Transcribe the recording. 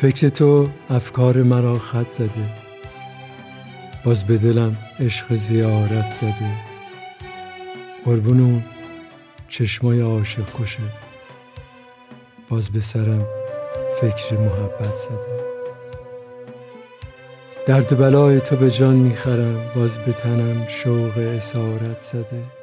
فکر تو افکار مرا خط زده، باز به دلم عشق زیارت زده. قربون اون چشمای عاشق کشه، باز به سرم فکر محبت زده. درد بلای تو به جان میخرم، باز به تنم شوق اسارت زده.